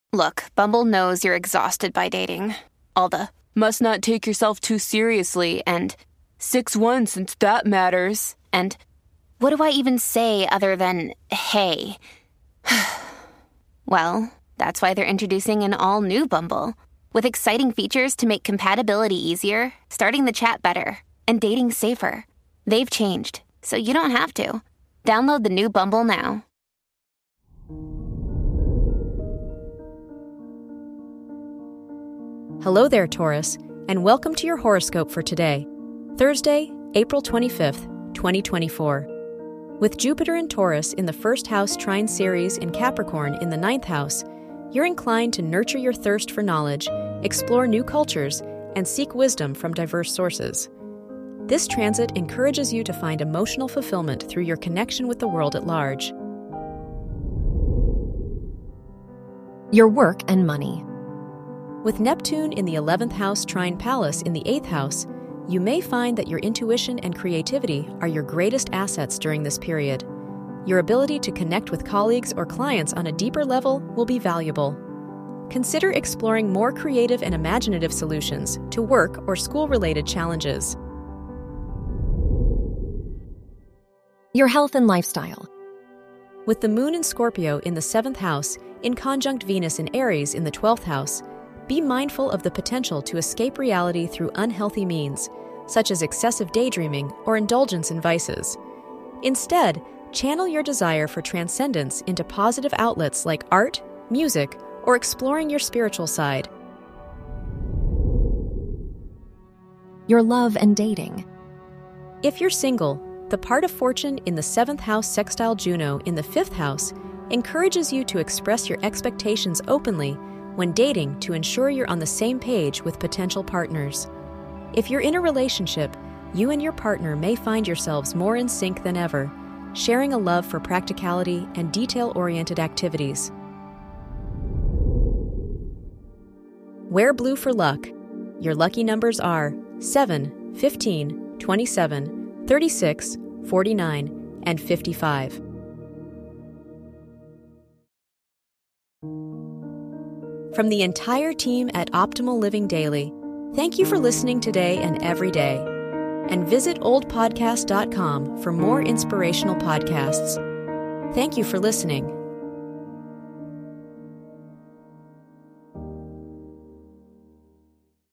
Look, Bumble knows you're exhausted by dating. All the must not take yourself too seriously and 6'1" since that matters. And what do I even say other than, hey? Well, that's why they're introducing an all-new Bumble with exciting features to make compatibility easier, starting the chat better, and dating safer. They've changed, so you don't have to. Download the new Bumble now. Hello there, Taurus, and welcome to your horoscope for today, Thursday, April 25th, 2024. With Jupiter in Taurus in the first house trine Ceres in Capricorn in the ninth house, you're inclined to nurture your thirst for knowledge, explore new cultures, and seek wisdom from diverse sources. This transit encourages you to find emotional fulfillment through your connection with the world at large. Your work and money. With Neptune in the 11th house trine Pallas in the 8th house, you may find that your intuition and creativity are your greatest assets during this period. Your ability to connect with colleagues or clients on a deeper level will be valuable. Consider exploring more creative and imaginative solutions to work or school-related challenges. Your health and lifestyle. With the Moon in Scorpio in the 7th house, in conjunct Venus in Aries in the 12th house, be mindful of the potential to escape reality through unhealthy means, such as excessive daydreaming or indulgence in vices. Instead, channel your desire for transcendence into positive outlets like art, music, or exploring your spiritual side. Your love and dating. If you're single, the part of fortune in the 7th house sextile Juno in the 5th house encourages you to express your expectations openly when dating to ensure you're on the same page with potential partners. If you're in a relationship, you and your partner may find yourselves more in sync than ever, sharing a love for practicality and detail-oriented activities. Wear blue for luck. Your lucky numbers are 7, 15, 27, 36, 49, and 55. From the entire team at Optimal Living Daily, thank you for listening today and every day. And visit oldpodcast.com for more inspirational podcasts. Thank you for listening.